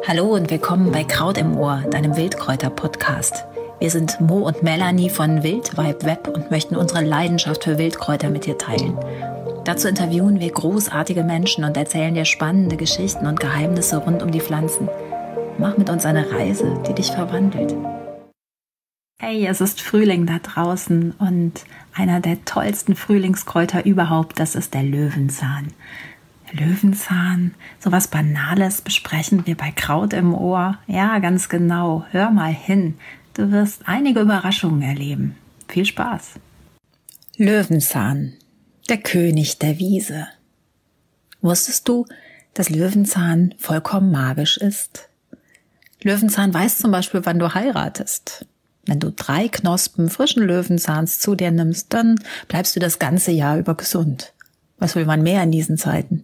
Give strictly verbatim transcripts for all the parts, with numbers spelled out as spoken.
Hallo und willkommen bei Kraut im Ohr, deinem Wildkräuter-Podcast. Wir sind Mo und Melanie von Wildvibe Web und möchten unsere Leidenschaft für Wildkräuter mit dir teilen. Dazu interviewen wir großartige Menschen und erzählen dir spannende Geschichten und Geheimnisse rund um die Pflanzen. Mach mit uns eine Reise, die dich verwandelt. Hey, es ist Frühling da draußen und einer der tollsten Frühlingskräuter überhaupt, das ist der Löwenzahn. Löwenzahn, sowas Banales besprechen wir bei Kraut im Ohr. Ja, ganz genau. Hör mal hin. Du wirst einige Überraschungen erleben. Viel Spaß. Löwenzahn, der König der Wiese. Wusstest du, dass Löwenzahn vollkommen magisch ist? Löwenzahn weiß zum Beispiel, wann du heiratest. Wenn du drei Knospen frischen Löwenzahns zu dir nimmst, dann bleibst du das ganze Jahr über gesund. Was will man mehr in diesen Zeiten?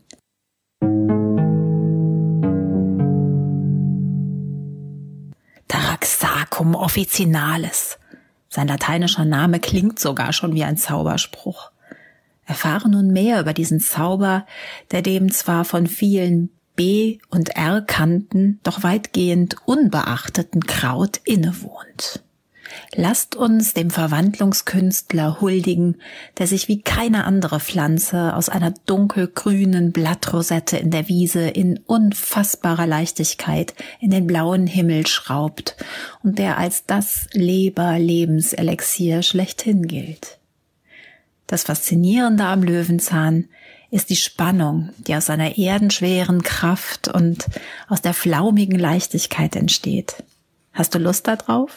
Taraxacum officinalis. Sein lateinischer Name klingt sogar schon wie ein Zauberspruch. Erfahre nun mehr über diesen Zauber, der dem zwar von vielen B- und R-Kanten, doch weitgehend unbeachteten Kraut innewohnt. Lasst uns dem Verwandlungskünstler huldigen, der sich wie keine andere Pflanze aus einer dunkelgrünen Blattrosette in der Wiese in unfassbarer Leichtigkeit in den blauen Himmel schraubt und der als das Leber-Lebenselixier schlechthin gilt. Das Faszinierende am Löwenzahn ist die Spannung, die aus seiner erdenschweren Kraft und aus der flaumigen Leichtigkeit entsteht. Hast du Lust darauf?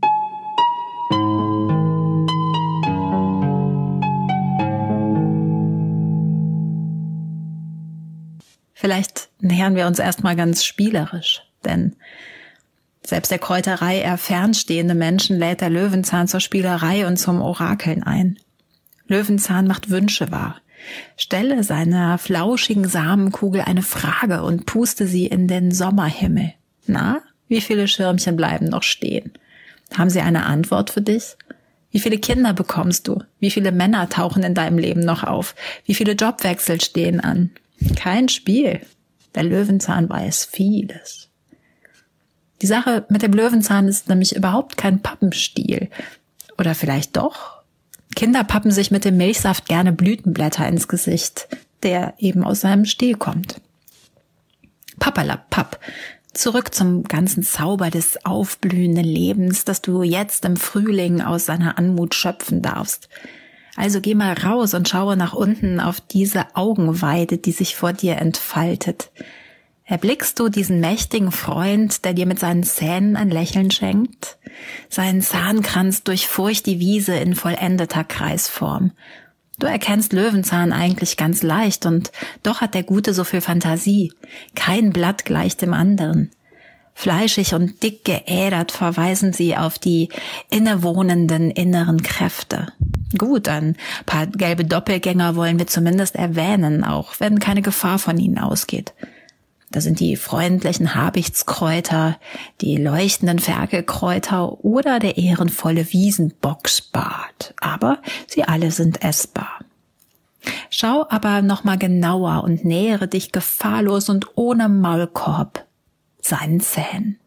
Vielleicht nähern wir uns erstmal ganz spielerisch, denn selbst der Kräuterei eher fernstehende Menschen lädt der Löwenzahn zur Spielerei und zum Orakeln ein. Löwenzahn macht Wünsche wahr. Stelle seiner flauschigen Samenkugel eine Frage und puste sie in den Sommerhimmel. Na, wie viele Schirmchen bleiben noch stehen? Haben sie eine Antwort für dich? Wie viele Kinder bekommst du? Wie viele Männer tauchen in deinem Leben noch auf? Wie viele Jobwechsel stehen an? Kein Spiel. Der Löwenzahn weiß vieles. Die Sache mit dem Löwenzahn ist nämlich überhaupt kein Pappenstiel. Oder vielleicht doch? Kinder pappen sich mit dem Milchsaft gerne Blütenblätter ins Gesicht, der eben aus seinem Stiel kommt. Pappalapapp. Zurück zum ganzen Zauber des aufblühenden Lebens, das du jetzt im Frühling aus seiner Anmut schöpfen darfst. Also geh mal raus und schaue nach unten auf diese Augenweide, die sich vor dir entfaltet. Erblickst du diesen mächtigen Freund, der dir mit seinen Zähnen ein Lächeln schenkt? Sein Zahnkranz durchfurcht die Wiese in vollendeter Kreisform. Du erkennst Löwenzahn eigentlich ganz leicht und doch hat der Gute so viel Fantasie. Kein Blatt gleicht dem anderen. Fleischig und dick geädert verweisen sie auf die innewohnenden inneren Kräfte. Gut, ein paar gelbe Doppelgänger wollen wir zumindest erwähnen, auch wenn keine Gefahr von ihnen ausgeht. Da sind die freundlichen Habichtskräuter, die leuchtenden Ferkelkräuter oder der ehrenvolle Wiesenbocksbart. Aber sie alle sind essbar. Schau aber nochmal genauer und nähere dich gefahrlos und ohne Maulkorb seinen Zähnen.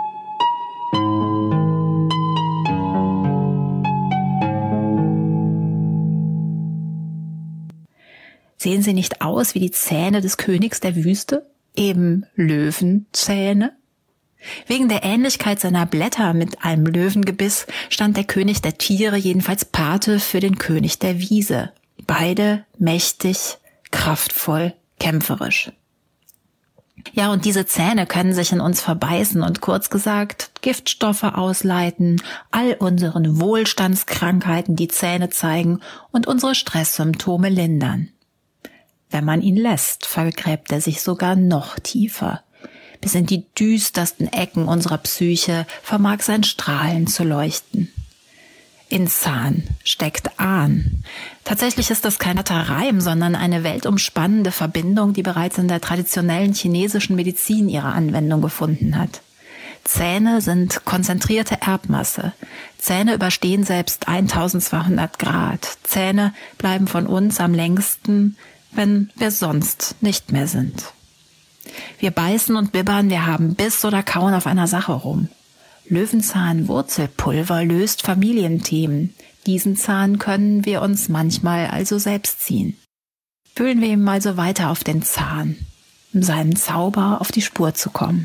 Sehen sie nicht aus wie die Zähne des Königs der Wüste? Eben Löwenzähne? Wegen der Ähnlichkeit seiner Blätter mit einem Löwengebiss stand der König der Tiere jedenfalls Pate für den König der Wiese. Beide mächtig, kraftvoll, kämpferisch. Ja, und diese Zähne können sich in uns verbeißen und kurz gesagt Giftstoffe ausleiten, all unseren Wohlstandskrankheiten die Zähne zeigen und unsere Stresssymptome lindern. Wenn man ihn lässt, vergräbt er sich sogar noch tiefer. Bis in die düstersten Ecken unserer Psyche vermag sein Strahlen zu leuchten. In Zahn steckt Ahn. Tatsächlich ist das kein netter Reim, sondern eine weltumspannende Verbindung, die bereits in der traditionellen chinesischen Medizin ihre Anwendung gefunden hat. Zähne sind konzentrierte Erbmasse. Zähne überstehen selbst eintausendzweihundert Grad. Zähne bleiben von uns am längsten, wenn wir sonst nicht mehr sind. Wir beißen und bibbern, wir haben Biss oder kauen auf einer Sache rum. Löwenzahn-Wurzelpulver löst Familienthemen. Diesen Zahn können wir uns manchmal also selbst ziehen. Fühlen wir ihm also weiter auf den Zahn, um seinem Zauber auf die Spur zu kommen.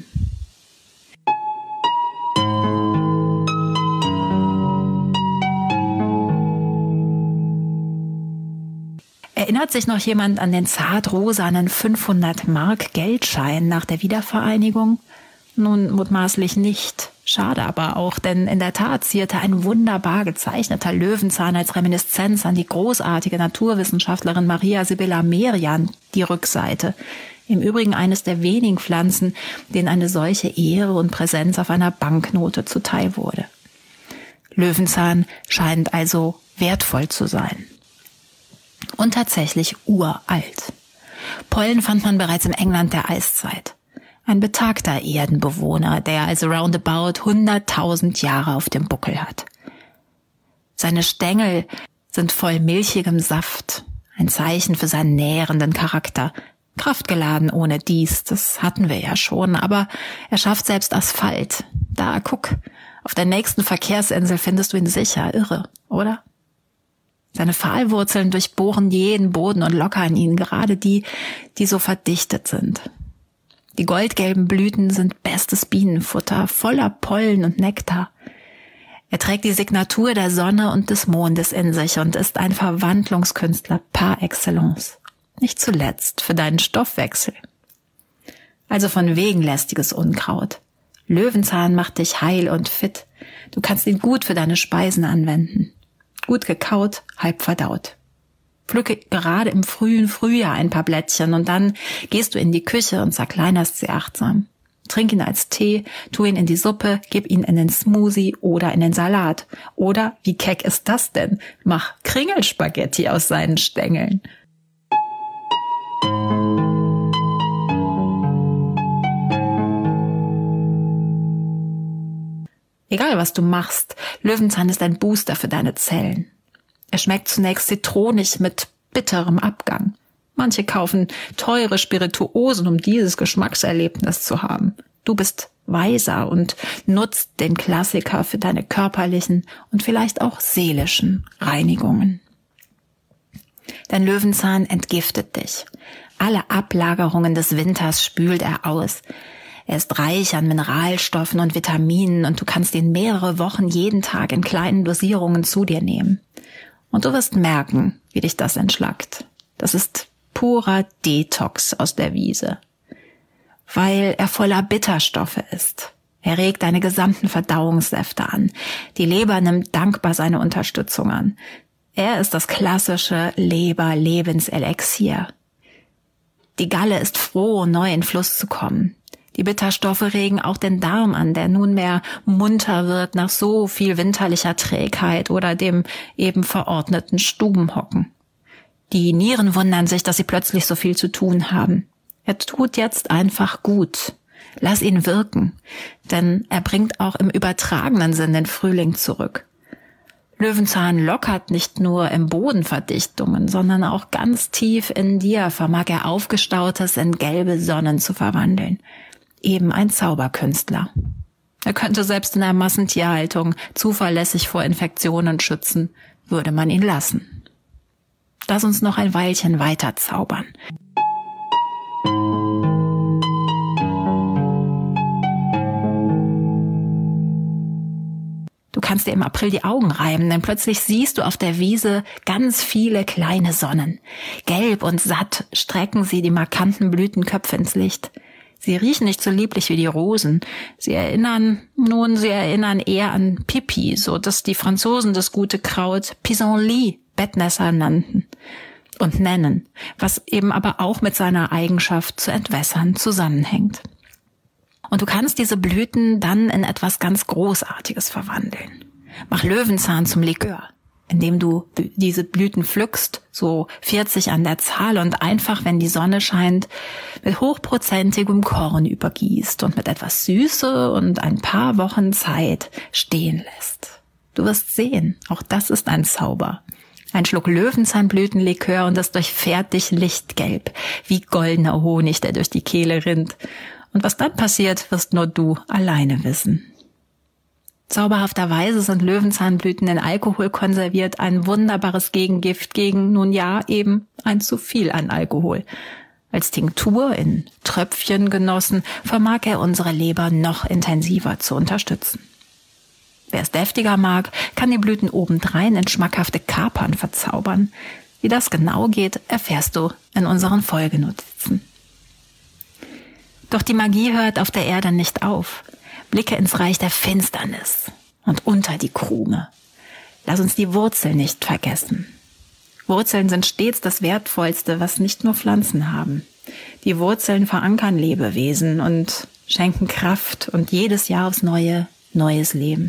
Erinnert sich noch jemand an den zartrosanen fünfhundert Mark Geldschein nach der Wiedervereinigung? Nun mutmaßlich nicht. Schade aber auch, denn in der Tat zierte ein wunderbar gezeichneter Löwenzahn als Reminiszenz an die großartige Naturwissenschaftlerin Maria Sibylla Merian die Rückseite. Im Übrigen eines der wenigen Pflanzen, denen eine solche Ehre und Präsenz auf einer Banknote zuteil wurde. Löwenzahn scheint also wertvoll zu sein. Und tatsächlich uralt. Pollen fand man bereits im England der Eiszeit. Ein betagter Erdenbewohner, der also roundabout hunderttausend Jahre auf dem Buckel hat. Seine Stängel sind voll milchigem Saft, ein Zeichen für seinen nährenden Charakter. Kraftgeladen ohne dies, das hatten wir ja schon, aber er schafft selbst Asphalt. Da, guck, auf der nächsten Verkehrsinsel findest du ihn sicher, irre, oder? Seine Pfahlwurzeln durchbohren jeden Boden und lockern ihn, gerade die, die so verdichtet sind. Die goldgelben Blüten sind bestes Bienenfutter, voller Pollen und Nektar. Er trägt die Signatur der Sonne und des Mondes in sich und ist ein Verwandlungskünstler par excellence. Nicht zuletzt für deinen Stoffwechsel. Also von wegen lästiges Unkraut. Löwenzahn macht dich heil und fit. Du kannst ihn gut für deine Speisen anwenden. Gut gekaut, halb verdaut. Pflücke gerade im frühen Frühjahr ein paar Blättchen und dann gehst du in die Küche und zerkleinerst sie achtsam. Trink ihn als Tee, tu ihn in die Suppe, gib ihn in den Smoothie oder in den Salat. Oder, wie keck ist das denn? Mach Kringelspaghetti aus seinen Stängeln. Egal was du machst, Löwenzahn ist ein Booster für deine Zellen. Er schmeckt zunächst zitronig mit bitterem Abgang. Manche kaufen teure Spirituosen, um dieses Geschmackserlebnis zu haben. Du bist weiser und nutzt den Klassiker für deine körperlichen und vielleicht auch seelischen Reinigungen. Dein Löwenzahn entgiftet dich. Alle Ablagerungen des Winters spült er aus. Er ist reich an Mineralstoffen und Vitaminen und du kannst ihn mehrere Wochen jeden Tag in kleinen Dosierungen zu dir nehmen. Und du wirst merken, wie dich das entschlackt. Das ist purer Detox aus der Wiese. Weil er voller Bitterstoffe ist. Er regt deine gesamten Verdauungssäfte an. Die Leber nimmt dankbar seine Unterstützung an. Er ist das klassische Leber-Lebenselixier. Die Galle ist froh, neu in Fluss zu kommen. Die Bitterstoffe regen auch den Darm an, der nunmehr munter wird nach so viel winterlicher Trägheit oder dem eben verordneten Stubenhocken. Die Nieren wundern sich, dass sie plötzlich so viel zu tun haben. Er tut jetzt einfach gut. Lass ihn wirken, denn er bringt auch im übertragenen Sinn den Frühling zurück. Löwenzahn lockert nicht nur im Boden Verdichtungen, sondern auch ganz tief in dir vermag er Aufgestautes in gelbe Sonnen zu verwandeln. Eben ein Zauberkünstler. Er könnte selbst in der Massentierhaltung zuverlässig vor Infektionen schützen, würde man ihn lassen. Lass uns noch ein Weilchen weiter zaubern. Du kannst dir im April die Augen reiben, denn plötzlich siehst du auf der Wiese ganz viele kleine Sonnen. Gelb und satt strecken sie die markanten Blütenköpfe ins Licht. Sie riechen nicht so lieblich wie die Rosen. Sie erinnern, nun, sie erinnern eher an Pipi, so dass die Franzosen das gute Kraut Pissenlit, Bettnässer, nannten und nennen, was eben aber auch mit seiner Eigenschaft zu entwässern zusammenhängt. Und du kannst diese Blüten dann in etwas ganz Großartiges verwandeln. Mach Löwenzahn zum Likör, indem du diese Blüten pflückst, so vierzig an der Zahl und einfach, wenn die Sonne scheint, mit hochprozentigem Korn übergießt und mit etwas Süße und ein paar Wochen Zeit stehen lässt. Du wirst sehen, auch das ist ein Zauber. Ein Schluck Löwenzahnblütenlikör und das durchfährt dich lichtgelb, wie goldener Honig, der durch die Kehle rinnt. Und was dann passiert, wirst nur du alleine wissen. Zauberhafterweise sind Löwenzahnblüten in Alkohol konserviert, ein wunderbares Gegengift gegen, nun ja, eben ein zu viel an Alkohol. Als Tinktur in Tröpfchen genossen, vermag er unsere Leber noch intensiver zu unterstützen. Wer es deftiger mag, kann die Blüten obendrein in schmackhafte Kapern verzaubern. Wie das genau geht, erfährst du in unseren Folgenotizen. Doch die Magie hört auf der Erde nicht auf. Blicke ins Reich der Finsternis und unter die Krume. Lass uns die Wurzeln nicht vergessen. Wurzeln sind stets das Wertvollste, was nicht nur Pflanzen haben. Die Wurzeln verankern Lebewesen und schenken Kraft und jedes Jahr aufs Neue neues Leben.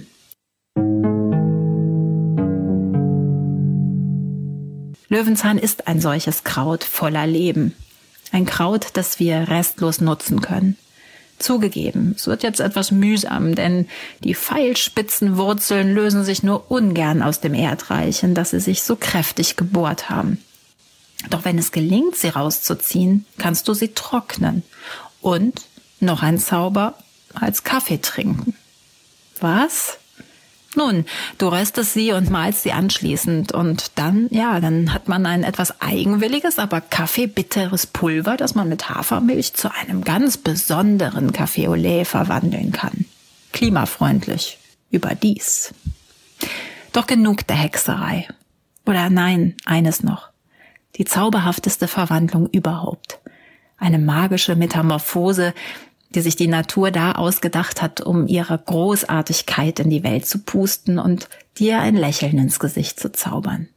Löwenzahn ist ein solches Kraut voller Leben. Ein Kraut, das wir restlos nutzen können. Zugegeben, es wird jetzt etwas mühsam, denn die pfeilspitzen Wurzeln lösen sich nur ungern aus dem Erdreich, in das sie sich so kräftig gebohrt haben. Doch wenn es gelingt, sie rauszuziehen, kannst du sie trocknen und, noch ein Zauber, als Kaffee trinken. Was? Nun, du röstest sie und malst sie anschließend und dann, ja, dann hat man ein etwas eigenwilliges, aber kaffeebitteres Pulver, das man mit Hafermilch zu einem ganz besonderen Café au lait verwandeln kann. Klimafreundlich, überdies. Doch genug der Hexerei. Oder nein, eines noch. Die zauberhafteste Verwandlung überhaupt. Eine magische Metamorphose, die sich die Natur da ausgedacht hat, um ihre Großartigkeit in die Welt zu pusten und dir ein Lächeln ins Gesicht zu zaubern.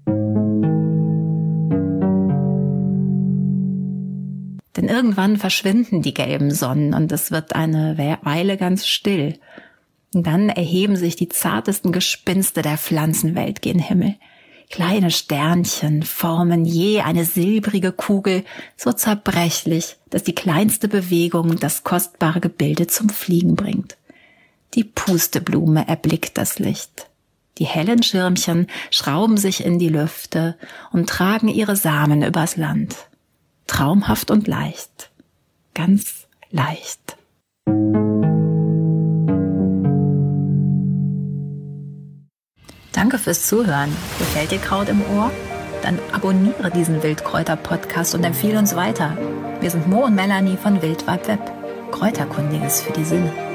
Denn irgendwann verschwinden die gelben Sonnen und es wird eine Weile ganz still. Und dann erheben sich die zartesten Gespinste der Pflanzenwelt gen Himmel. Kleine Sternchen formen je eine silbrige Kugel, so zerbrechlich, dass die kleinste Bewegung das kostbare Gebilde zum Fliegen bringt. Die Pusteblume erblickt das Licht. Die hellen Schirmchen schrauben sich in die Lüfte und tragen ihre Samen übers Land. Traumhaft und leicht. Ganz leicht. Danke fürs Zuhören. Gefällt dir Kraut im Ohr? Dann abonniere diesen Wildkräuter-Podcast und empfehle uns weiter. Wir sind Mo und Melanie von Wildwab Web. Kräuterkundiges für die Sinne.